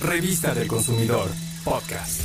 Revista del Consumidor, podcast.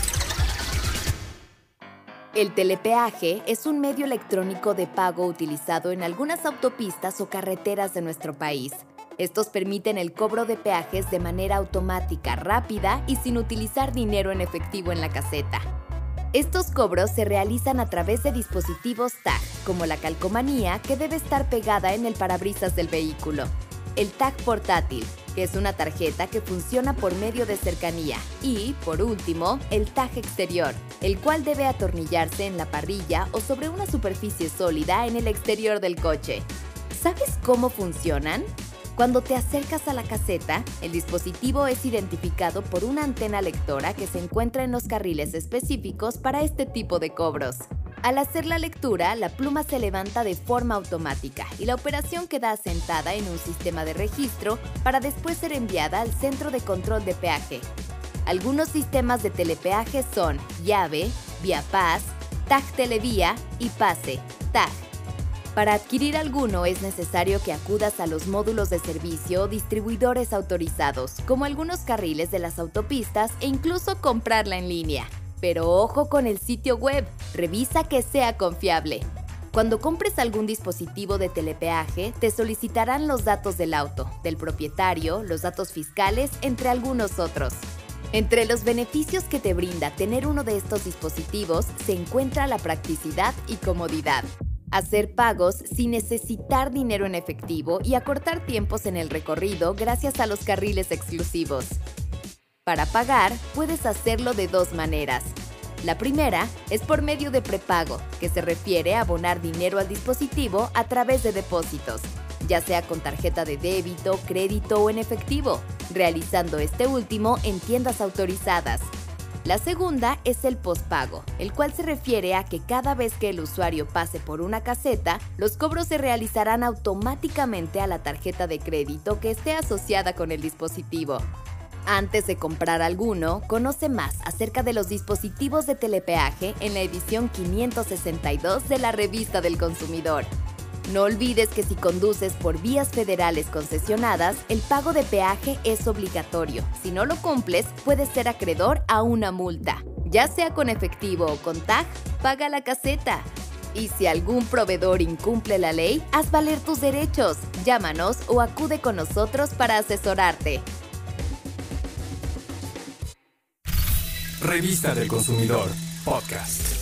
El telepeaje es un medio electrónico de pago utilizado en algunas autopistas o carreteras de nuestro país. Estos permiten el cobro de peajes de manera automática, rápida y sin utilizar dinero en efectivo en la caseta. Estos cobros se realizan a través de dispositivos tag, como la calcomanía que debe estar pegada en el parabrisas del vehículo. El tag portátil, que es una tarjeta que funciona por medio de cercanía. Y, por último, el tag exterior, el cual debe atornillarse en la parrilla o sobre una superficie sólida en el exterior del coche. ¿Sabes cómo funcionan? Cuando te acercas a la caseta, el dispositivo es identificado por una antena lectora que se encuentra en los carriles específicos para este tipo de cobros. Al hacer la lectura, la pluma se levanta de forma automática y la operación queda asentada en un sistema de registro para después ser enviada al centro de control de peaje. Algunos sistemas de telepeaje son llave, vía Paz, tag televía y pase, tag. Para adquirir alguno es necesario que acudas a los módulos de servicio o distribuidores autorizados, como algunos carriles de las autopistas e incluso comprarla en línea. Pero ojo con el sitio web, revisa que sea confiable. Cuando compres algún dispositivo de telepeaje, te solicitarán los datos del auto, del propietario, los datos fiscales, entre algunos otros. Entre los beneficios que te brinda tener uno de estos dispositivos se encuentra la practicidad y comodidad. Hacer pagos sin necesitar dinero en efectivo y acortar tiempos en el recorrido gracias a los carriles exclusivos. Para pagar, puedes hacerlo de dos maneras. La primera es por medio de prepago, que se refiere a abonar dinero al dispositivo a través de depósitos, ya sea con tarjeta de débito, crédito o en efectivo, realizando este último en tiendas autorizadas. La segunda es el pospago, el cual se refiere a que cada vez que el usuario pase por una caseta, los cobros se realizarán automáticamente a la tarjeta de crédito que esté asociada con el dispositivo. Antes de comprar alguno, conoce más acerca de los dispositivos de telepeaje en la edición 562 de la Revista del Consumidor. No olvides que si conduces por vías federales concesionadas, el pago de peaje es obligatorio. Si no lo cumples, puedes ser acreedor a una multa. Ya sea con efectivo o con tag, paga la caseta. Y si algún proveedor incumple la ley, haz valer tus derechos. Llámanos o acude con nosotros para asesorarte. Revista del Consumidor, podcast.